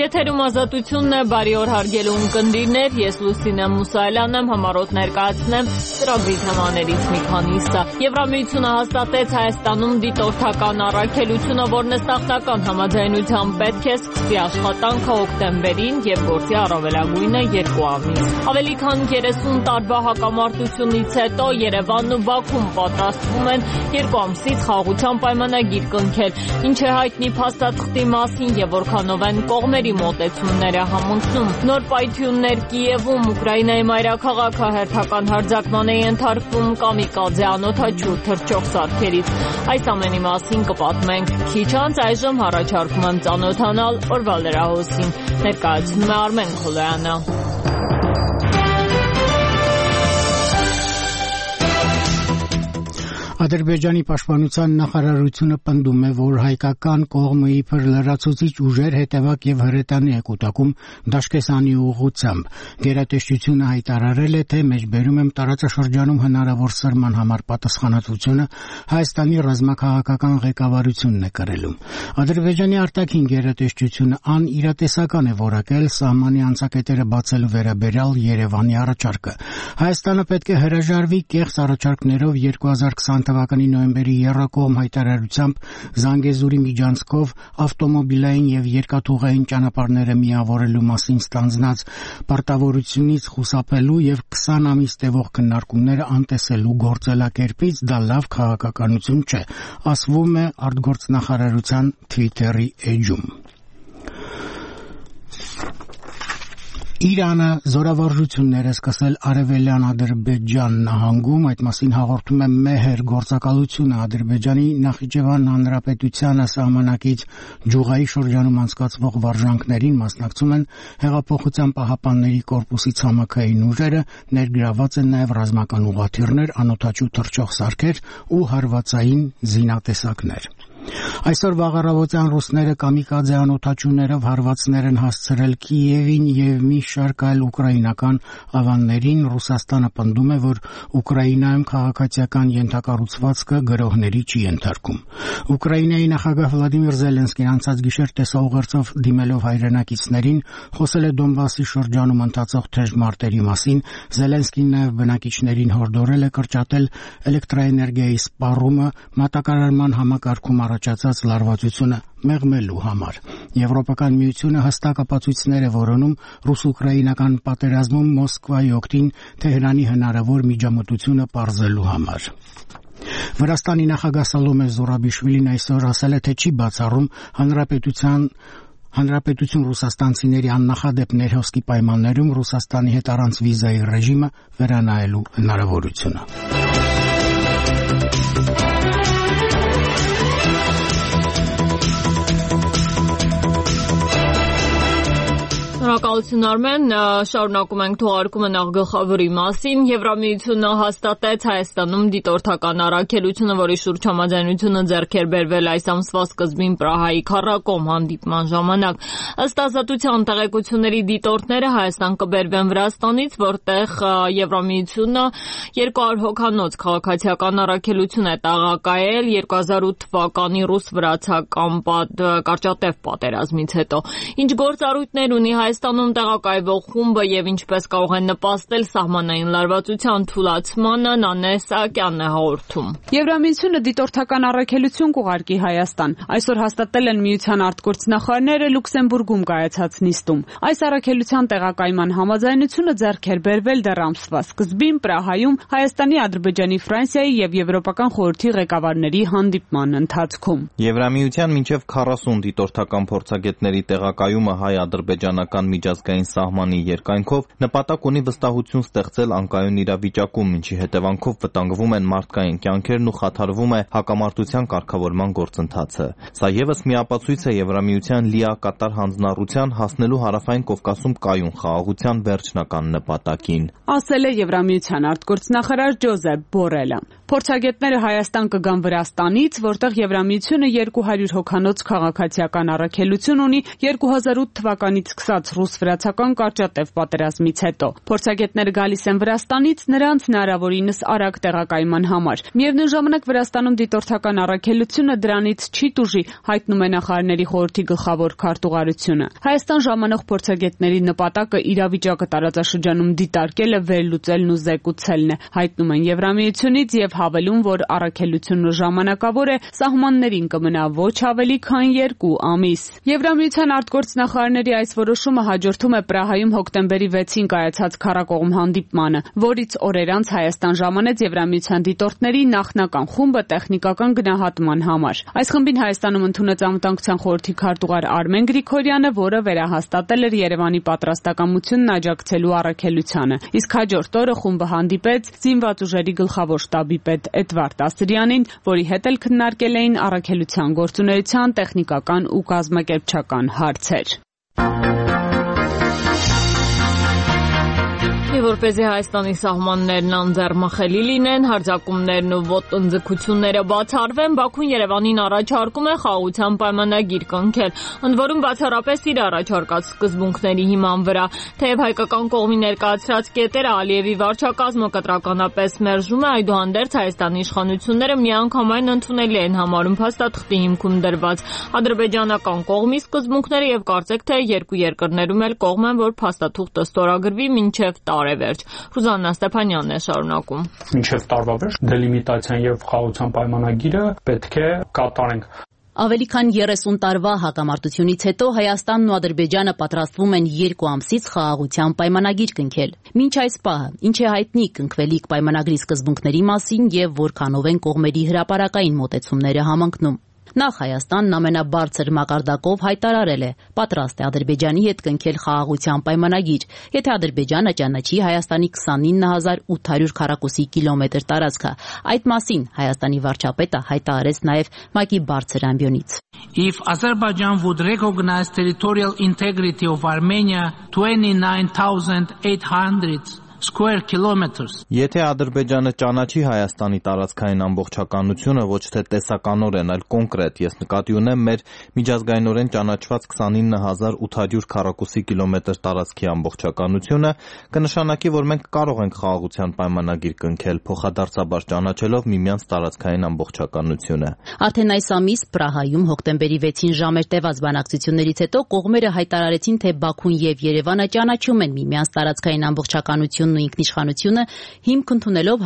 Եթերում ազատությունն է, բարի օր հարգելի ունկնդիրներ, ես Լուսինե Մուսայելյանն եմ, համառոտ ներկայացնեմ ծրագրի թեմաներից մի քանիսը։ Եվրամիությունը հաստատեց Հայաստանում դիտորդական առաքելությունը, որն ըստախտական համաձայնությամբ պետք է սկսի աշխատանքը հոկտեմբերին և գործի առավելագույնը 2 ամիս։ Ավելի քան 30 տարվա հակամարտությունից հետո Երևանն ու Բաքուն պատրաստվում են 2 ամսից խաղաղության պայմանագիր կնքել, ինչ է հայտնի փաստաթղթի մասին և որքանով են կողմերի մոտեցումները համընկնում։ Նոր պայթյուններ Կիևում, Ուկրաինայի մայրաքաղաքը հերթական հարձակման է ենթարկվում կամիկաձե անօդաչու թռչող սարքերից։ Այս ամենի մասին կպատմենք քիչ անց, այժմ առաջարկում եմ ծանոթանալ օրվա լրահոսին։ Ներկայացնում է Արմեն Քոլոյանը։ Ադրբեջանի պաշտպանության նախարարությունը պնդում է, որ հայկական կողմը իբր լրացուցիչ ուժեր հետևակ եւ հրետանի է կուտակում Դաշկեսանի ուղղությամբ։ Գերատեսչությունը հայտարարել է, թե մեջբերում եմ տարածաշրջանում հնարավոր սրման համար պատասխանատվությունը Հայաստանի ռազմաքաղաքական ղեկավարությունն է կրելու։ Ադրբեջանի արտաքին գերատեսչությունը անիրատեսական է որակել սահմանի անցակետերը բացելու վերաբերյալ Երևանի առաջարկը։ Հայաստանը պետք է հրաժարվի կեղծ առաջարկներով 2020 թվականի նոյեմբերի եռակողմ հայտարարությամբ Զանգեզուրի միջանցքով ավտոմոբիլային եւ երկաթուղային ճանապարհները միավորելու մասին ստանձնած պարտավորությունից խուսափելու եւ 20 ամիս տևող քննարկումները անտեսելու գործելակերպից դա լավ քաղաքականություն չէ, ասվում է արտգործնախարարության Twitter-ի էջում։ Իրանը զորավարժություններ է սկսել Արևելյան Ադրբեջան նահանգում, այդ մասին հաղորդում է Մեհեր գործակալությունը Ադրբեջանի Նախիջևան Հանրապետությանը սահմանակից Ջուղայի շրջանում անցկացվող վարժանքներին մասնակցում են Հեղափոխության պահապանների կորպուսի ցամաքային ուժերը, ներգրաված են նաև ռազմական ուղղաթիռներ, անօդաչու թռչող սարքեր ու հարվածային զինատեսակներ։ Այսօր վաղառավոտյան ռուսները կամիկաձե անօդաչուներով հարվածներ են հասցրել Կիևին եւ մի շարք այլ ուկրաինական ավաններին։ Ռուսաստանը պնդում է, որ Ուկրաինայում քաղաքացիական ենթակառուցվածքը գրոհների չի ենթարկում։ Ուկրաինայի նախագահ Վլադիմիր Զելենսկին անցած գիշեր տեսաուղերձով դիմելով հայրենակիցներին խոսել է Դոնբասի շրջանում ընթացող թեժ մարտերի մասին։ Զելենսկին նաև բնակիչներին հորդորել է կրճատել էլեկտրաէներգիայի սպառումը մատակարարման համակարգում առաջացած լարվածությունը մեղմելու համար։ Եվրոպական միությունը հստակ ապացույցներ է որոնում ռուս-ուկրաինական պատերազմում Մոսկվայի օգտին Թեհրանի հնարավոր միջամտությունը պարզելու համար։ Վրաստանի նախագահ Սալոմե Զուրաբիշվիլին այսօր ասել է, թե չի բացառում Հանրապետություն ռուսաստանցիների աննախադեպ ներհոսքի պայմաններում Ռուսաստանի հետ առանց վիզայի ռեժիմը վերանայելու հնարավորությունը։ Շնորհակալություն Արմեն, շարունակում ենք թողարկումը նախ գլխավորի մասին։ Եվրամիությունը հաստատեց Հայաստանում դիտորդական առաքելությունը, որի շուրջ համաձայնությունը ձեռք էր բերվել այս ամսվա սկզբին Պրահայի քառակողմ հանդիպման ժամանակ։ Ըստ ազատության տեղեկությունների դիտորդները Հայաստան կբերվեն Վրաստանից, որտեղ Եվրամիությունը 200 հոգանոց քաղաքացիական առաքելություն է տեղակայել 2008 թվականի ռուս-վրացական կարճատև պատերազմից հետո։ Ինչ գործառույթներ ունի Հայաստանում տեղակայվող խումբը եւ ինչպես կարող են նպաստել սահմանային լարվածության թուլացմանը, Նանե Սահակյանն է հաղորդում։ Եվրամիությունը դիտորդական առաքելություն կուղարկի Հայաստան։ Այսօր հաստատել են միության արտգործնախարարները Լյուքսեմբուրգում կայացած նիստում։ Այս առաքելության տեղակայման համաձայնությունը ձեռք էր բերվել դեռ ամսվա սկզբին Պրահայում Հայաստանի, Ադրբեջանի, Ֆրանսիայի եւ Եվրոպական խորհրդի ղեկավարների հանդիպման ընթացքում։ Եվրամիության մինչև 40 դիտորդական փորձագետների տեղակայումը հայ-ադրբեջանական միջազգային սահմանի երկայնքով նպատակ ունի վստահություն ստեղծել անկայուն իրավիճակում, ինչի հետևանքով վտանգվում են մարդկային կյանքերն ու խաթարվում է հակամարտության կարգավորման գործընթացը։ Սա ևս մի ապացույց է Եվրամիության լիակատար հանձնառության հասնելու Հարավային Կովկասում կայուն խաղաղության վերջնական նպատակին, ասել է Եվրամիության արտգործնախարար Ջոզեփ Բորելը։ Փորձագետները Հայաստան կգան Վրաստանից, որտեղ Եվրամիությունը 200 հոգանոց քաղաքացիական առաքելություն ունի 2008 թվականից սկսած ռուս-վրացական կարճատև պատերազմից հետո։ Փորձագետները գալիս են Վրաստանից նրանց հնարավորինս արագ տեղակայման համար։ Միևնույն ժամանակ Վրաստանում դիտորդական առաքելությունը դրանից չի տուժի, հայտնում է Նախարարների խորհրդի գլխավոր քարտուղարությունը։ Հայաստան ժամանող փորձագետների նպատակը իրավիճակը տարածաշրջանում դիտարկելը, վերլուծելն ու զեկուցելն է, հայտնում են Եվրամիությունից եւ հավելում, որ առաքելությունը ժամանակավոր է, սահմաններին կմնա ոչ ավելի քան 2 ամիս։ Եվրամիության արտգործնախարարների այս որոշումը հաջորդում է Պրահայում հոկտեմբերի 6-ին կայացած քառակողմ հանդիպմանը, որից օրեր անց Հայաստան ժամանեց Եվրամիության դիտորդների նախնական խումբը տեխնիկական գնահատման համար։ Այս խմբին Հայաստանում ընդունեց Անվտանգության խորհրդի քարտուղար Արմեն Գրիգորյանը, որը վերահաստատել էր Երևանի պատրաստակամությունն աջակցելու առաքելությանը։ Իսկ հաջորդ օրը խումբը հանդիպեց զինված ուժերի գլխավոր շտաբի պետ Էդվարդ Ասրյանին, որի հետ էլ քննարկել էին առաքելության գործունեության տեխնիկական ու կազմակերպչական հարցեր։ Որպեսզի Հայաստանի սահմաններն անձեռնմխելի լինեն, հարձակումներն ու ոտնձգությունները բացառվեն, Բաքուն Երևանին առաջարկում է խաղաղության պայմանագիր կնքել, ընդ որում բացառապես իր առաջարկած սկզբունքների հիման վրա։ Թեև հայկական կողմի ներկայացրած կետերը Ալիևի վարչակազմը կտրականապես մերժում է, այդուհանդերձ Հայաստանի իշխանությունները միանգամայն ընդունելի են համարում փաստաթղթի հիմքում դրված ադրբեջանական կողմի սկզբունքները եւ կարծեք թե երկու երկրներում էլ կողմ են, որ փաստաթուղթը ստորագրվի մինչեւ տարեվերջ։ Ռուզաննա Ստեփանյանն է շարունակում։ Մինչև տարվա վերջ դելիմիտացիան եւ խաղաղության պայմանագիրը պետք է կատարենք։ Ավելի քան 30 տարվա հակամարտությունից հետո Հայաստանն ու Ադրբեջանը պատրաստվում են 2 ամսից խաղաղության պայմանագիր կնքել։ Մինչ այս պահը ինչ է հայտնի կնքվելիք պայմանագրի սկզբունքների մասին եւ որքանով են կողմերի հրապարակային մոտեցումները համընկնում։ Նախ Հայաստանն ամենաբարձր մակարդակով հայտարարել է, պատրաստ է Ադրբեջանի հետ կնքել խաղաղության պայմանագիր, եթե Ադրբեջանը ճանաչի Հայաստանի 29800 քառակուսի կիլոմետր տարածքը։ Այդ մասին Հայաստանի վարչապետը հայտարարեց նաև ՄԱԿ-ի բարձր ամբիոնից։ If Azerbaijan would recognize territorial integrity of Armenia 29,800 square kilometers. Եթե Ադրբեջանը ճանաչի Հայաստանի տարածքային ամբողջականությունը ոչ թե տեսականորեն, այլ կոնկրետ, ես նկատի ունեմ մեր միջազգայինորեն ճանաչված 29800 քառակուսի կիլոմետր տարածքի ամբողջականությունը, կնշանակի, որ մենք կարող ենք խաղաղության պայմանագիր կնքել, փոխադարձաբար ճանաչելով միմյանց տարածքային ամբողջականությունը։ Արդեն այս ամիս Պրահայում հոկտեմբերի 6-ին ժամեր տևած բանակցություններից հետո կողմերը հայտարարեցին, թե Բաքուն եւ Երևանը ճանաչում են միմյանց տարածքային ամբողջականությունը ու ինքնիշխանությունը հիմք ընդունելով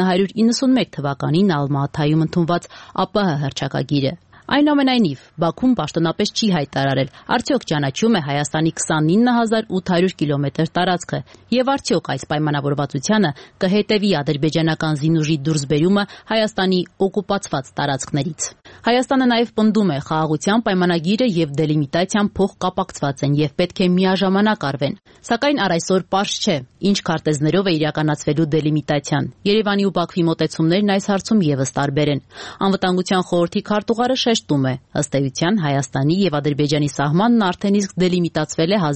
1991 թվականին Ալմա-Աթայում ընդունված ԱՊՀ հռչակագիրը։ Այնուամենայնիվ, Բաքուն պաշտոնապես չի հայտարարել, արդյոք ճանաչում է Հայաստանի 29800 կիլոմետր տարածքը եւ արդյոք այս պայմանավորվածությանը կհետեւի ադրբեջանական զինուժի դուրսբերումը Հայաստանի օկուպացված տարածքներից։ Հայաստանը նաև պնդում է խաղաղության պայմանագիրը եւ դելիմիտացիան փոխկապակցված են եւ պետք է միաժամանակ արվեն։ Սակայն առ այսօր պարզ չէ, ինչ քարտեզներով է իրականացվելու դելիմիտացիան։ Երևանի ու Բաքվի մոտեցումներն այս հարցում եւս տարբեր են։ Անվտանգության խորհրդի քարտուղարը շեշտում է, ըստ էության Հայաստանի եւ Ադրբեջանի սահմանն արդեն իսկ դելիմիտացվել է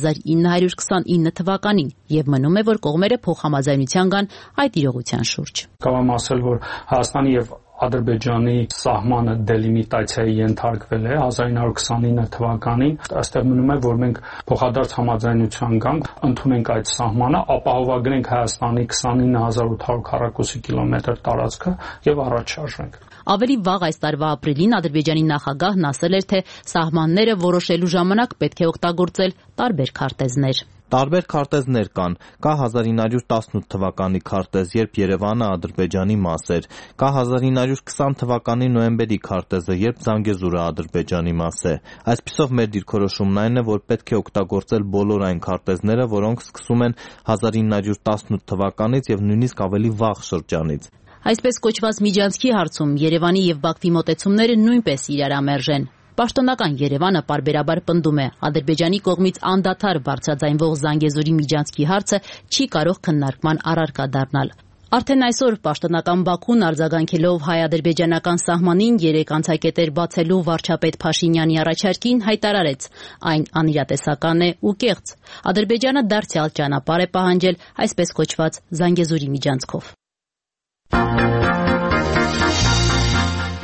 1929 թվականին եւ մնում է, որ կողմերը փոխհամաձայնության գան այդ իրողության շուրջ։ Կարող եմ ասել, որ Հայաստանի եւ Ադրբեջանի սահմանը դելիմիտացիայի ենթարկվել է 1929 թվականին։ Այստեղ մնում է, որ մենք փոխադարձ համաձայնության գանք, ընդունենք այդ սահմանը, ապահովագրենք Հայաստանի 29800 քառակուսի կիլոմետր տարածքը եւ առաջ շարժենք։ Ավելի վաղ այս տարվա ապրիլին Ադրբեջանի նախագահն ասել էր, թե սահմանները որոշելու ժամանակ պետք է օգտագործել տարբեր քարտեզներ։ Տարբեր քարտեզներ կան, կա 1918 թվականի քարտեզ, երբ Երևանը Ադրբեջանի մաս էր, կա 1920 թվականի նոյեմբերի քարտեզը, երբ Զանգեզուրը Ադրբեջանի մաս է։ Այսպիսով մեր դիրքորոշումն այն է, որ պետք է օգտագործել բոլոր այն քարտեզները, որոնք սկսում են 1918 թվականից եւ նույնիսկ ավելի վաղ շրջանից։ Այսպես կոչված միջանցքի հարցում Երևանի եւ Բաքվի մոտեցումները նույնպես իրարամերժ են։ Պաշտոնական Երևանը պարբերաբար պնդում է, Ադրբեջանի կողմից անդադար բարձրաձայնվող Զանգեզուրի միջանցքի հարցը չի կարող քննարկման առարկա դառնալ։ Արդեն այսօր պաշտոնական Բաքուն արձագանքելով հայ-ադրբեջանական սահմանին 3 անցակետեր բացելու վարչապետ Փաշինյանի առաջարկին հայտարարեց. այն անիրատեսական է ու կեղծ։ Ադրբեջանը դարձյալ ճանապարհ է պահանջել այսպես կոչված Զանգեզուրի միջանցքով։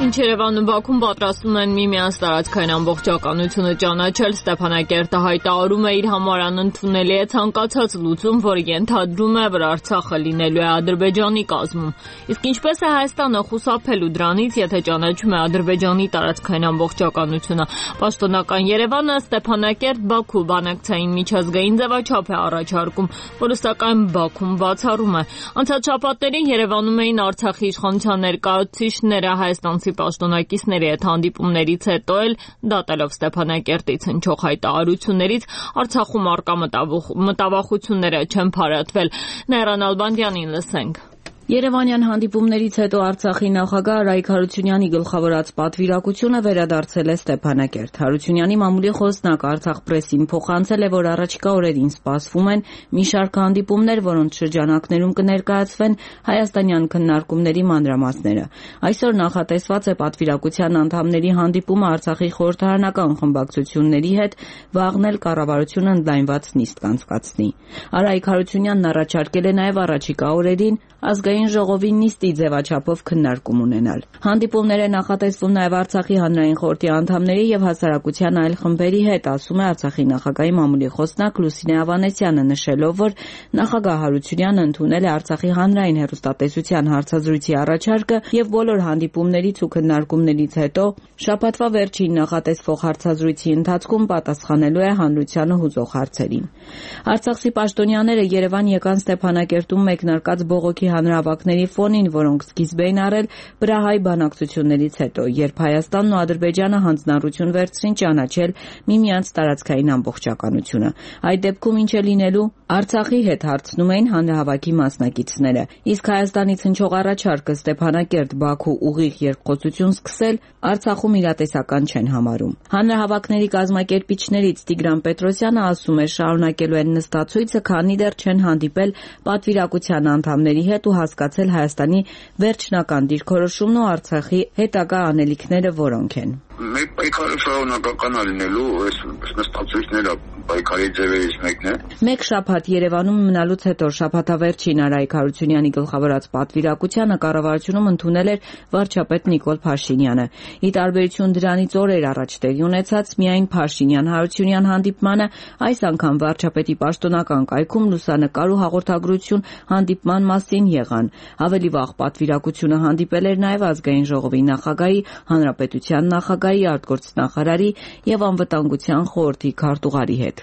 Մինչ Երևանն ու Բաքուն պատրաստվում են միմյանց տարածքային ամբողջականությունը ճանաչել, Ստեփանակերտը հայտարարում է իր համար անընդունելի է ցանկացած լուծում, որը ենթադրում է, որ Արցախը լինելու է Ադրբեջանի կազմում։ Իսկ ինչպես է Հայաստանը խուսափելու դրանից, եթե ճանաչում է Ադրբեջանի տարածքային ամբողջականությունը։ Պաշտոնական Երևանը Ստեփանակերտ-Բաքու բանակցային միջազգային ձևաչափ է առաջարկում, որը սակայն Բաքուն բացառում է։ Անցած շաբաթներին Երևանում էին Արցախի իշխանության ներկայացուցիչները հայաստանցի պաշտոնակիցների հետ հանդիպումներից հետո էլ դատելով Ստեփանակերտից հնչող հայտարարություններից Արցախում առկա մտավախությունները չեն փարատվել։ Նայրան Ալբանդյանին լսենք։ Երևանյան հանդիպումներից հետո Արցախի նախագահ Արայիկ Հարությունյանի գլխավորած պատվիրակությունը վերադարձել է Ստեփանակերտ։ Հարությունյանի մամուլի խոսնակ Արցախ պրեսին փոխանցել է, որ առաջիկա օրերին սպասվում են մի շարք հանդիպումներ, որոնց շրջանակներում կներկայացվեն հայաստանյան քննարկումների մանրամասները։ Այսօր նախատեսված է պատվիրակության անդամների հանդիպումը Արցախի խորհրդարանական խմբակցությունների հետ, վաղն էլ կառավարությունը ընդլայնված նիստ կանցկացնի։ Արայիկ Հարությունյանն առաջարկել է նաև առաջիկա օրերին ազգային ժողովի նիստի ձևաչափով քննարկում ունենալ։ Հանդիպումները նախատեսվում նաև Արցախի հանրային խորհրդի անդամների եւ հասարակության այլ խմբերի հետ, ասում է Արցախի նախագահի մամուլի խոսնակ Լուսինե Ավանեսյանը, նշելով, որ նախագահ Հարությունյանը ընդունել է Արցախի հանրային հեռուստատեսության հարցազրույցի առաջարկը եւ բոլոր հանդիպումներից ու քննարկումներից հետո շաբաթվա վերջին նախատեսվող հարցազրույցի ընթացքում պատասխանելու է հանրությանը հուզող հարցերին։ Արցախի պաշտոնյաները Երևան եկան Ստեփանակերտում մեկնարկած բողոքի հանրահավաքների ֆոնին, որոնք սկիզբ էին առել Պրահայի բանակցություններից հետո, երբ Հայաստանն ու Ադրբեջանը հանձնառություն վերցրին ճանաչել միմյանց տարածքային ամբողջականությունը։ Այդ դեպքում ինչ է լինելու, Արցախի հետ հարցնում էին հանրահավաքի մասնակիցները։ Իսկ Հայաստանից հնչող առաջարկը Ստեփանակերտ-Բաքու ուղիղ երկխոսություն սկսել Արցախում իրատեսական չեն համարում։ Հանրահավաքների կազմակերպիչներից Տիգրան Պետրոսյանը ասում է, շարունակելու են նստացույցը, քանի դեռ չեն հանդիպել պատվիրակության անդամների հետ ու հասկացել Հայաստանի վերջնական դիրքորոշումն ու Արցախի հետագա անելիքները որոնք են։ Մեր պայքարը շարունակական է լինելու, այս նստացույցները պայքարի ձևերից մեկն է։ Մեկ շաբաթ Երևանում մնալուց հետո շաբաթավերջին Արայիկ Հարությունյանի գլխավորած պատվիրակությանը կառավարությունում ընդունել էր վարչապետ Նիկոլ Փաշինյանը։ Ի տարբերություն դրանից օրեր առաջ տեղի ունեցած միայն Փաշինյան-Հարությունյան հանդիպմանը, այս անգամ վարչապետի պաշտոնական կայքում լուսանկար ու հաղորդագրություն հանդիպման մասին եղան։ Ավելի վաղ պատվիրակությունը հանդիպել էր նաև ազգային ժողովի նախագահի, հանրապետության նախագահի, արտգործնախարարի եւ անվտանգության խորհրդի քարտուղարի հետ։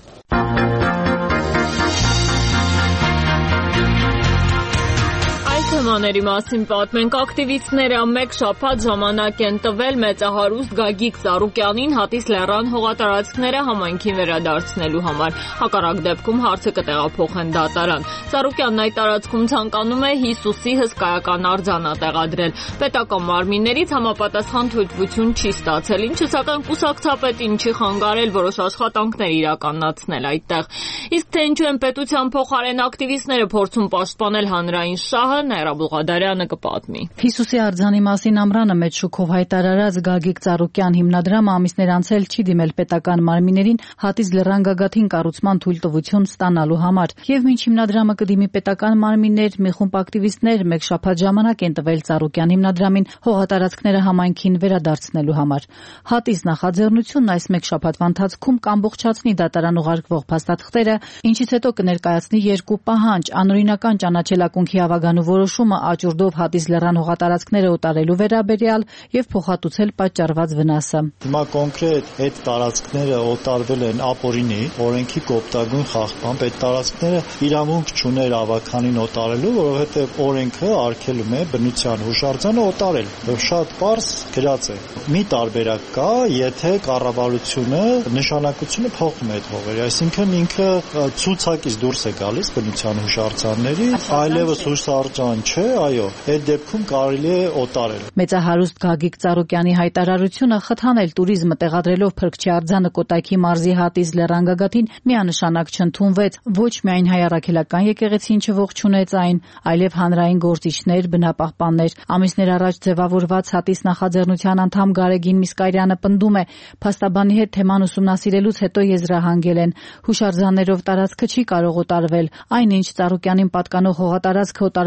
Թեմաների մասին պատմենք, ակտիվիստները մեկ շաբաթ ժամանակ են տվել մեծահարուստ Գագիկ Ծառուկյանին Հատիս լեռան հողատարածքները համայնքին վերադարձնելու համար։ Հակառակ դեպքում հարցը կտեղափոխեն դատարան։ Ծառուկյանն այդ տարածքում ցանկանում է Հիսուսի հսկայական արձանը տեղադրել։ Պետական մարմիններից համապատասխան թույլտվություն չի ստացել, ինչը սակայն կուսակցապետին չի խանգարել որոշ աշխատանքներ իրականացնել այդտեղ։ Իսկ թե ինչու են պետության փոխարեն ակտիվիստները փորձում պաշտպանել հանրային շահը, Բուղադարյանը կպատմի։ Հիսուսի արձանի մասին ամռանը մեծ շուկով հայտարարած Գագիկ Ծառուկյան հիմնադրամը ամիսներ անցել չի դիմել պետական մարմիններին Հատիս լեռան գագաթին կառուցման թույլտվություն ստանալու համար։ Եվ մինչ հիմնադրամը կդիմի պետական մարմիններ, մի խումբ ակտիվիստներ մեկ շաբաթ ժամանակ են տվել Ծառուկյան հիմնադրամին հողատարածքները համայնքին վերադարձնելու համար։ Հատիս նախաձեռնությունն այս մեկ շաբաթվա ընթացքում կամբողջացնի դատարան ուղարկվող փաստաթղթերը, ինչից հետո կներկայացնի երկու պահանջ՝ անօրինական ճանաչելակունքի ավագանու որոշումը աճուրդով Հատիս լեռան հողատարածքները օտարելու վերաբերյալ եւ փոխհատուցել պատճառված վնասը։ Հիմա կոնկրետ այդ տարածքները օտարվել են ապօրինի, օրենքի կոպտագույն խախտմամբ։ Այդ տարածքները իրավունք չուներ ավականին օտարելու, որովհետեւ օրենքը արգելում է բնության հուշարձանը օտարել։ Շատ պարզ գրած է։ Մի տարբերակ կա, եթե կառավարությունը նշանակությունը փոխում է այդ հողերը, այսինքն ինքը ցուցակից դուրս է գալիս բնության հուշարձանների, այլևս հուշարձան չէ, այո, այդ դեպքում կարելի է օտարել։ Մեծահարուստ Գագիկ Ծառուկյանի հայտարարությունը խթանել туриզմը տեղադրելով Փրկչի արձանը Կոտայքի մարզի Հատիս լեռան գագաթին միանշանակ չընդունվեց։ Ոչ միայն հայ առաքելական եկեղեցին չողջունեց այն, այլև հանրային գործիչներ, բնապահպաններ։ Ամիսներ առաջ ձևավորված Հատիս նախաձեռնության անդամ Գարեգին Միսկայրյանը պնդում է, փաստաբանի հետ թեման ուսումնասիրելուց հետո եզրահանգել են։ Հուշարձաններով տարածքը չի կարող օտարվել։ Այնինչ Ծառուկյանին պատկանող հողատարածքը օտարվելուց հետո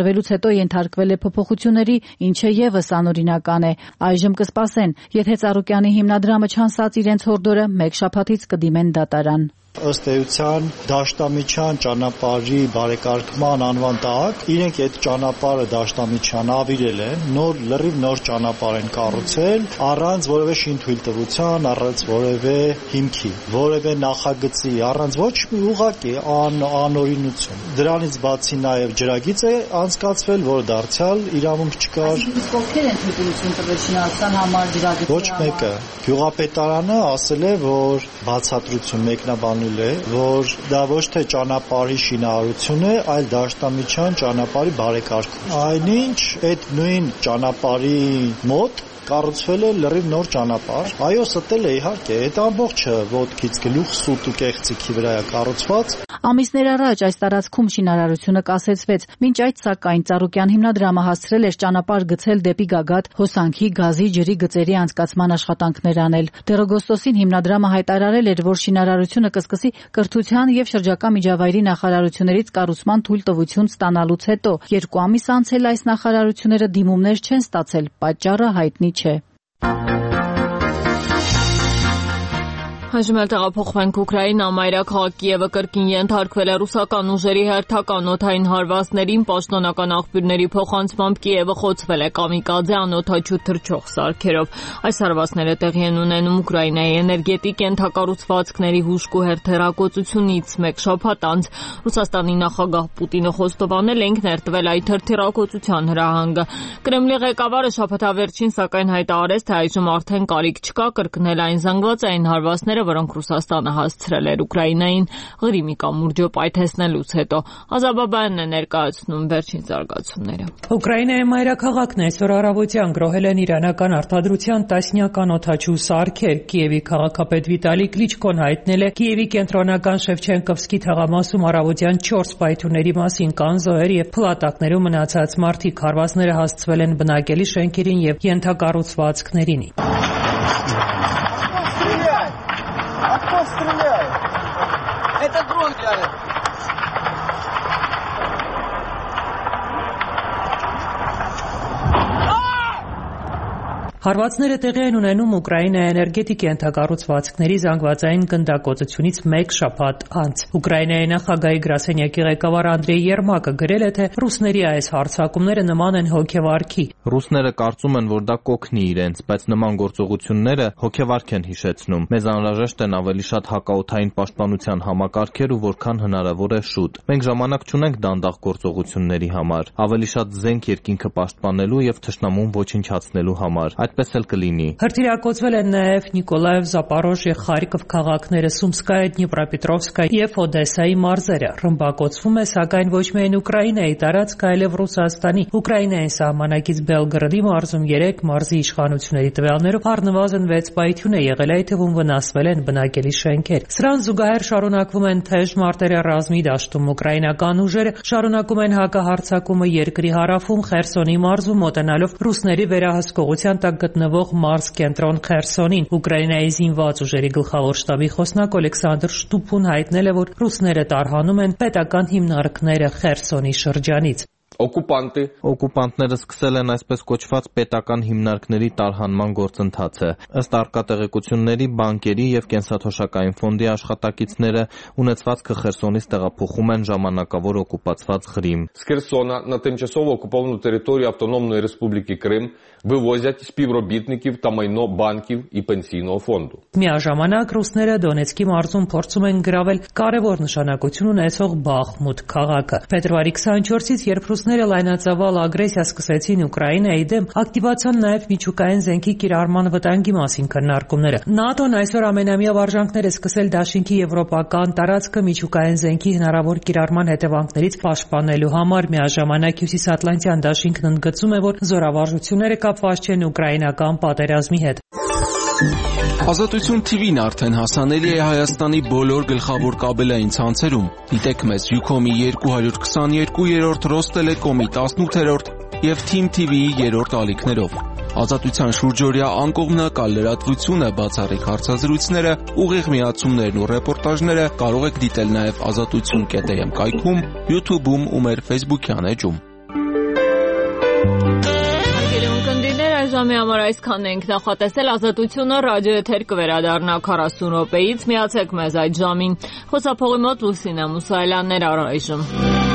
հետո ենթարկվել է փոփոխությունների, ինչը եւս անօրինական է։ Այժմ կսպասեն, եթե Ծառուկյանի հիմնադրամը չանցած իրենց հորդորը, մեկ շաբաթից կդիմեն դատարան։ Ըստ էության Դաշտամիջյան ճանապարհի բարեկարգման անվան տակ իրենք այդ ճանապարհը Դաշտամիջյան ավիրել են, լրիվ նոր ճանապարհ են կառուցել, առանց որևէ շինթույլտվության, առանց որևէ հիմքի, որևէ նախագծի, առանց ոչ մի ուղղակի անօրինություն։ Դրանից բացի նաև ջրագիծ է անցկացվել, որը դարձյալ իրավունք չկար։ Ովքեր են թույլտվություն տվել շինարարության համար ջրագիծի։ Ոչ մեկը։ Գյուղապետարանը ասել է, որ բացատրություն մեկնաբանել է, որ դա ոչ թե ճանապարհի շինարարություն է, այլ Դաշտամիջյան ճանապարհի բարեկարգում։ Այնինչ այդ նույն ճանապարհի մոտ կառուցվել է լրիվ նոր ճանապարհ։ Այո, ստել է իհարկե, այդ ամբողջը ոտքից գլուխ սուտ ու կեղծիքի վրա է կառուցված։ Ամիսներ առաջ այս տարածքում շինարարությունը կասեցվեց, մինչ այդ սակայն Ծառուկյան հիմնադրամը հասցրել էր ճանապարհ գցել դեպի Գագաթ, հոսանքի, գազի, ջրի գծերի անցկացման աշխատանքներ անել։ Դեռ օգոստոսին հիմնադրամը հայտարարել էր, որ շինարարությունը կսկսի կրթության եւ շրջակա միջավայրի նախարարություններից կառուցման թույլտվություն ստանալուց հետո։ 2 ամիս անցել այս նախարարությունները դիմումներ չեն ստացել, պատճառը հայտնի չէ։ Այժմ էլ տեղափոխվենք Ուկրաինա, մայրաքաղաք Կիևը կրկին ենթարկվել է ռուսական ուժերի հերթական օդային հարվածներին, պաշտոնական աղբյուրների փոխանցմամբ Կիևը խոցվել է կամիկադզե անօդաչու թռչող սարքերով։ Այս հարվածները տեղի են ունենում Ուկրաինայի էներգետիկ ենթակառուցվածքների հուժկու հերթերակոծությունից մեկ շաբաթ անց։ Ռուսաստանի նախագահ Պուտինը խոստովանել է ինքն ներտվել այդ հերթերակոծության հրահանգը։ Կրեմլի ղեկավարը շաբաթավերջին սակայն հայտարարեց, թե այժմ արդեն կարիք չկա կրկնել այն զանգվածային հարվածները, որոնք Ռուսաստանը հասցրել էր Ուկրաինային Ղրիմի կամուրջը պայթեցնելուց հետո։ Ազաբաբյանն է ներկայացնում վերջին զարգացումները։ Ուկրաինայի մայրաքաղաքն այսօր առավոտյան գրոհել են իրանական արտադրության տասնյական օդաչու սարքեր։ Կիևի քաղաքապետ Վիտալի Կլիչկոն հայտնել է Կիևի կենտրոնական Շևչենկովսկի թաղամասում առավոտյան 4 պայթյունների մասին կան զոհեր եւ փլատակներում մնացած մարդիկ։ Հարվածները հասցվել են բնակելի շենքերին եւ ենթակառուցվածքներին։ Это дрон пиарит. Հարվածները տեղի են ունենում Ուկրաինայի էներգետիկ ենթակառուցվածքների զանգվածային գնդակոծությունից մեկ շաբաթ անց։ Ուկրաինայի նախագահի գրասենյակի ղեկավար Անդրեյ Երմակը գրել է, թե ռուսների այս հարձակումները նման են հոգեվարքի։ Ռուսները կարծում են, որ դա կօգնի իրենց, բայց նման գործողությունները հոգեվարք են հիշեցնում։ Մեզ անհրաժեշտ են ավելի շատ հակաօդային պաշտպանության համակարգեր ու որքան հնարավոր է շուտ։ Մենք ժամանակ չունենք դանդաղ գործողությունների համար, ավելի շատ զենք երկինքը պաշտպանելու եւ թշնամուն ոչնչացնելու համար։ Այդպես էլ կլինի։ Հրթիռակոծվել են նաև Նիկոլաև, Զապորոժիե, Խարկով քաղաքները, Սումսկայը, Դնիպրոպետրովսկը եւ Օդեսայի մարզերը։ Ռմբակոծվում է սակայն ոչ միայն Ուկրաինայի տարածքը, այլև Ռուսաստանի։ Ուկրաինային սահմանակից Բելգրադի մարզում 3 մարզի իշխանությունների տվյալներով առնվազն 6 պայթյուն է եղել, այդ թվում վնասվել են բնակելի շենքեր։ Սրան զուգահեռ շարունակվում են թեժ մարտերը ռազմի դաշտում։ Ուկրաինական ուժերը շարունակում են հակահարձակումը երկրի հարավում Խերսոնի մարզում մոտենալով ռուսների վերահսկողության տակ գտնվող մարզ կենտրոն Խերսոնին։ Ուկրաինայի զինված ուժերի գլխավոր շտաբի խոսնակ Օլեքսանդր Շտուփուն հայտնել է, որ ռուսները տարհանում են պետական հիմնարկները Խերսոնի շրջանից։ Օկուպանտները սկսել են այսպես կոչված պետական հիմնարկների տարհանման գործընթացը։ Ըստ առկա տեղեկությունների, բանկերի եւ կենսաթոշակային ֆոնդի աշխատակիցները ունեցվածքը Խերսոնից տեղափոխում են ժամանակավոր օկուպացված Ղրիմ։ З Херсона на тимчасово окуповану територію Автономної Республіки Крим вивозять співробітників та майно банків і пенсійного фонду. Միաժամանակ ռուսները Դոնեցկի մարզում փորձում են գրավել կարևոր նշանակություն ունեցող Բախմուտ քաղաքը։ Փետրվարի 24-ից, երբ ռուսները լայնածավալ ագրեսիա սկսեցին Ուկրաինայի դեմ, ակտիվացան նաև միջուկային զենքի կիրառման վտանգի մասին քննարկումները։ ՆԱՏՕ-ն այսօր ամենամյա վարժանքներ է սկսել Դաշինքի եվրոպական տարածքը միջուկային զենքի հնարավոր կիրառման հետևանքներից պաշտպանելու համար։ Միաժամանակ Հյուսիսատլանտյան Դաշինքն ընդգծում է, որ զորավարժությունները կապված չեն ուկրաինական պատերազմի հետ։ Ազատություն TV-ն արդեն հասանելի է Հայաստանի բոլոր գլխավոր կաբելային ցանցերում։ Դիտեք մեզ Ucom-ի 222-րդ, Ռոստելեկոմի 18-րդ եւ Team TV-ի 3-րդ ալիքներով։ Ազատության շուրջօրյա անկողմնակալ լրատվությունը, բացառիկ հարցազրույցները, ուղիղ միացումներն ու ռեպորտաժները կարող եք դիտել նաև azatutsun.am կայքում, YouTube-ում ու մեր Facebook-յան էջում։ ժամի համար այսքանն ենք նախատեսել, Ազատությունը ռադիոեթեր կվերադառնա 40 րոպեից, միացեք մեզ այդ ժամին։ Խոսափողի մոտ Լուսինե Մուսայելյանն էր առայժմ։